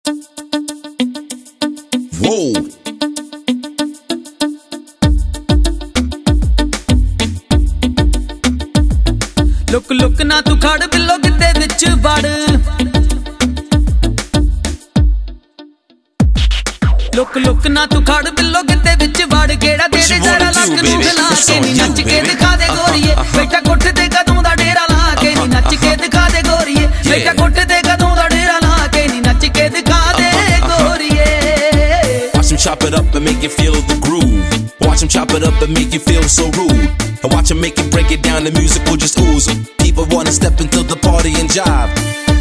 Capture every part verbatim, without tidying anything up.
Whoa. Look look ना तू खड़ बिल्लो गिद्दे विच वड़ लुक लुक ना तू खड़ बिल्लो गिद्दे विच वड़ केड़ा तेरे जरा लक नूं हिला के नी नच के दिखा दे गोरीए बेटा कुट दे कदों दा डेरा ला के नी नच के दिखा दे गोरीए बेटा कुट दे कदों दा डेरा ला के नी नच के दिखा दे गोरीए Watch him chop it up and make you feel the groove. Watch him chop it up and make you feel so rude. And watch him make you break it down, the music will just ooze. People wanna step into the party and jive.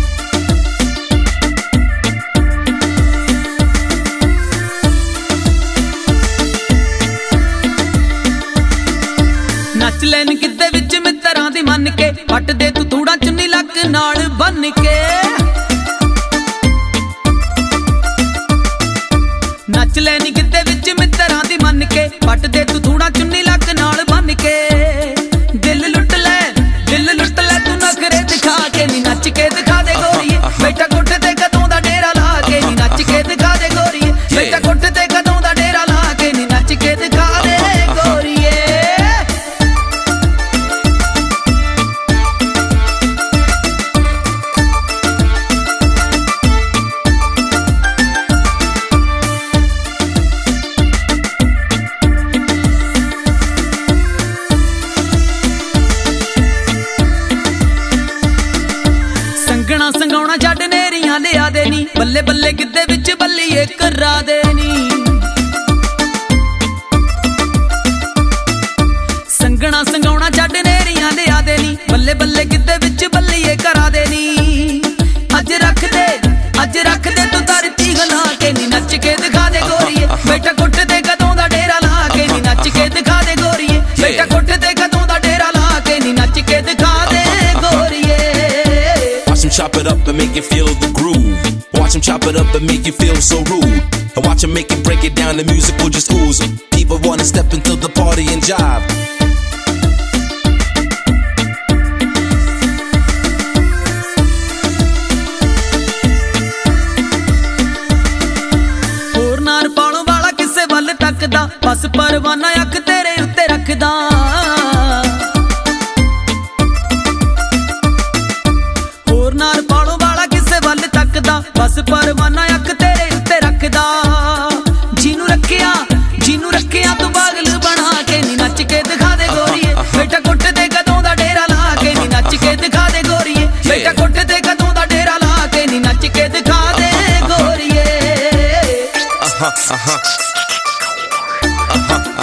नच लैन किद्दे विच मित्तरां दी मन के पट दे तू थूड़ा चुन्नी luck नाल बन के नच लैनी किद्दे विच मित्तरां दी मन के पट दे तू थूड़ा चुन्नी लक नाल बन के दिल लुट ले दिल लुट ले तू नखरे दिखा के नी नच के दिखा दे गोरीए बेटा कुट दे कदों दा डेरा ला के नी नच के दिखा दे गोरीए बेटा कुट दे कदों दा डेरा ला के नी नच के दिखा दे गोरीए संगना संगाउणा छड्ड नेरियां लिया दे नी बल्ले बल्ले गिद्दे विच बल्लीए करा दे नी संगना संगाउणा छड्ड नेरियां लिया दे नी बल्ले बल्ले गिद्दे विच बल्लीए करा दे नी अज रख दे अज रख दे तू धरती हिला के नी नच के दिखा दे गोरीए बेटा कुट दे कदों दा डेरा ला के नी नच के दिखा दे गोरीए बेटा कुट दे कदों दा डेरा ला के नी नच के दिखा दे गोरीए Watch him chop it up and make you feel the groove. Watch him chop it up and make you feel so rude. And watch him make you break it down, the music will just ooze. People wanna step into the party and jive. ਹੋਰ ਨਾਰ ਪਾਉਣ ਵਾਲਾ ਕਿਸੇ ਵੱਲ ਤੱਕਦਾ ਬਸ ਪਰਵਾਨਾ ਅੱਖ ਤੇਰੇ ਉੱਤੇ ਰੱਖਦਾ ਹੋਰ ਨਾਰ ਪਾਉਣ ਵਾਲਾ ਕਿਸੇ ਵੱਲ ਤੱਕਦਾ ਬਸ ਪਰਵਾਨਾ ਅੱਖ ਤੇਰੇ ਉੱਤੇ ਰੱਖਦਾ ਜਿਹਨੂੰ ਰੱਖਿਆ ਜਿਹਨੂੰ ਰੱਖਿਆ ਤੂੰ ਪਾਗਲ ਬਣਾ ਕੇ ਨੀ ਨੱਚ ਕੇ ਦਿਖਾ ਦੇ ਗੋਰੀਏ ਬੇਟਾ ਕੁੱਟ ਦੇ ਕਦੋਂ ਦਾ ਡੇਰਾ ਲਾ ਕੇ ਨੀ ਨੱਚ ਕੇ ਦਿਖਾ ਦੇ ਗੋਰੀਏ ਬੇਟਾ ਕੁੱਟ ਦੇ ਕਦੋਂ ਦਾ ਡੇਰਾ ਲਾ ਕੇ ਨੀ ਨੱਚ ਕੇ ਦਿਖਾ ਦੇ ਗੋਰੀਏ Uh-huh, uh-huh. Uh-huh.